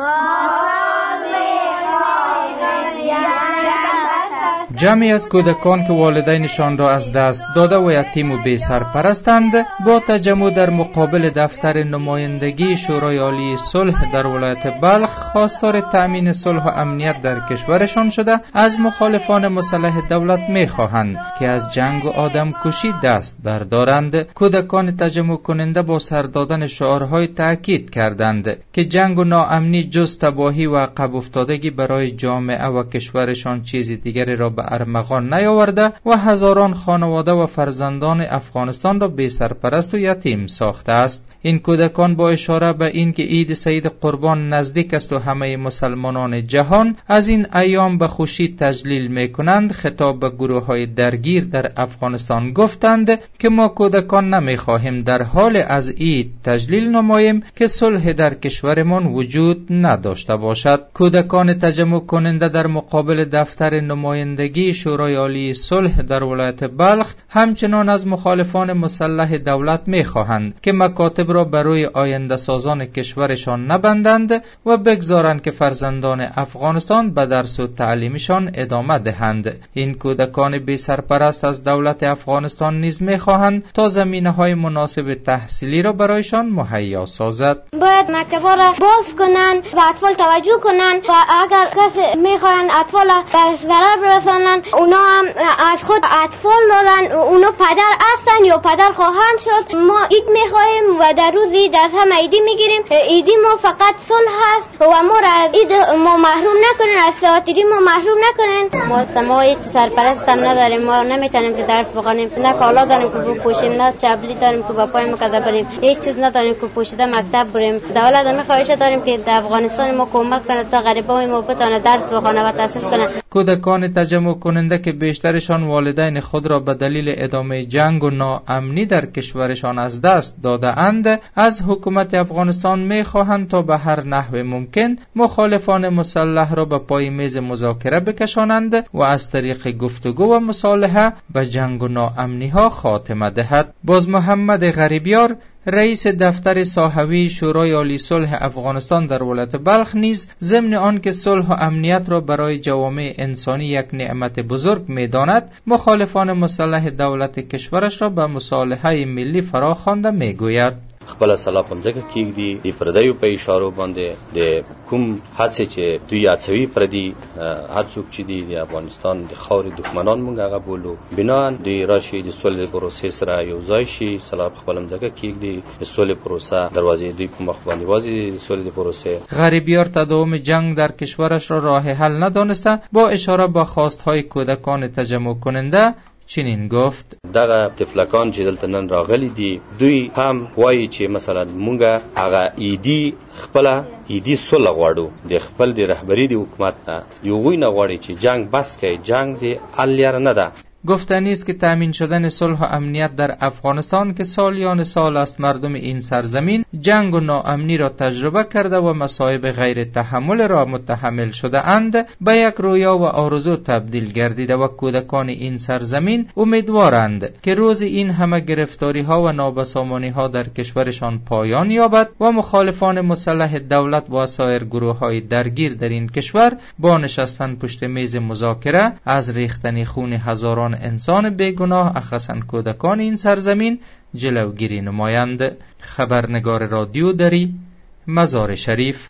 جمعی از کودکان که والدینشان را از دست داده و یتیم و بی سرپرستند با تجمع در مقابل دفتر نمایندگی شورای عالی صلح در ولایت بلخ خواستار تأمین صلح و امنیت در کشورشان شده از مخالفان مسلح دولت می‌خواهند که از جنگ و آدم کشی دست بردارند. کودکان تجمع کننده با سر دادن شعارهای تأکید کردند که جنگ و ناامنی جز تباهی و عقب افتادگی برای جامعه و کشورشان چیز دیگری را به ارمغان نیاورده و هزاران خانواده و فرزندان افغانستان را بی سرپرست و یتیم ساخته است. این کودکان با اشاره به اینکه عید سید قربان نزدیک است و همه مسلمانان جهان از این ایام به خوشی تجلیل میکنند خطاب به گروه‌های درگیر در افغانستان گفتند که ما کودکان نمیخواهیم در حال از عید تجلیل نماییم که صلح در کشورمان وجود نداشته باشد. کودکان تجمع کننده در مقابل دفتر نمایندگی شورای عالی صلح در ولایت بلخ همچنان از مخالفان مسلح دولت میخواهند که مکاتب را برای آینده سازان کشورشان نبندند و بگذارند که فرزندان افغانستان به درس و تعلیمشان ادامه دهند. این کودکان بی سرپرست از دولت افغانستان نیز میخواهند تا زمینه‌های مناسب تحصیلی را برایشان مهیا سازد. باید مکتب‌ها را باز کنند و اطفال توجه کنند و اگر کسی میخواهند اطفال به ضرر برسانند اونا هم از خود اطفال دارن، اونا پدر هستن یا پدر خواهند شد. ما عید میخواهیم و در روز عید از همه عیدی میگیریم. عیدی ما فقط صلح هست و ما را از عید ما محروم نکنین، از ساعتری ما محروم نکنین. ما هیچ سرپرست هم نداریم، ما نمیتونیم که درس بخونیم، نه کالا داریم که بپوشیم، نه چپلی داریم که با پای مکده بریم، هیچ چیز نداریم که پوشیده مکتب بریم. دولت هم خواهش داریم که در افغانستان ما کمک کنه تا غریبای ما بتونه درس بخونه و تحصیل کنه. کودکان تجمع کننده که بیشترشان والدین خود را به دلیل ادامه جنگ و ناامنی در کشورشان از دست داده اند از حکومت افغانستان میخواهند تا به هر نحو ممکن مخالفان مسلح را به پای میز مذاکره بکشانند و از طریق گفتگو و مصالحه به جنگ و ناامنی ها خاتمه دهد. باز محمد غریبیار رئیس دفتر ساحوی شورای عالی صلح افغانستان در ولایت بلخ نیز ضمن آن که صلح و امنیت را برای جوامع انسانی یک نعمت بزرگ می‌داند، مخالفان مسلح دولت کشورش را به مصالحه ملی فرا خوانده می‌گوید. خپل سلام ځکه کېږي د پردیو په اشارو باندې د کوم هڅې چې دوی اچوي پردي هر څوک چې د افغانستان د خاورې دښمنان مونږ هغه بولو بنا د راشي د سولې پروسې سره یو ځای شي. سلام خپل ځکه کېږي د سولې پروسه دروازې دوی په مخ باندې وازي د سولې پروسه. غریبیار تداوم جنگ در کشورش را راه حل ندانسته با اشاره به خواستهای کودکان تجمع کننده چنین گفت: دغه طفلکان چې دلته نن راغلي دي دوی هم وایي چې مثلا مونږه هغه ایدي خپل ایدي صلح غواړو د خپل د رهبری د حکومت نه یو غوی نه غواړي چې جنگ بس کوي، جنگ د الیار نه ده. گفتنی است که تامین شدن صلح و امنیت در افغانستان که سالیان سال است مردم این سرزمین جنگ و ناامنی را تجربه کرده و مصائب غیر تحمل را متحمل شده اند به یک رویا و آرزو تبدیل گردیده و کودکان این سرزمین امیدوارند که روز این همه گرفتاری ها و نابسامانی ها در کشورشان پایان یابد و مخالفان مسلح دولت و سایر گروه های درگیر در این کشور با نشستن پشت میز مذاکره از ریختن خون هزاران انسان بیگناه اخصاً کودکان این سرزمین جلوگیری نمایند. خبرنگار رادیو دری، مزار شریف.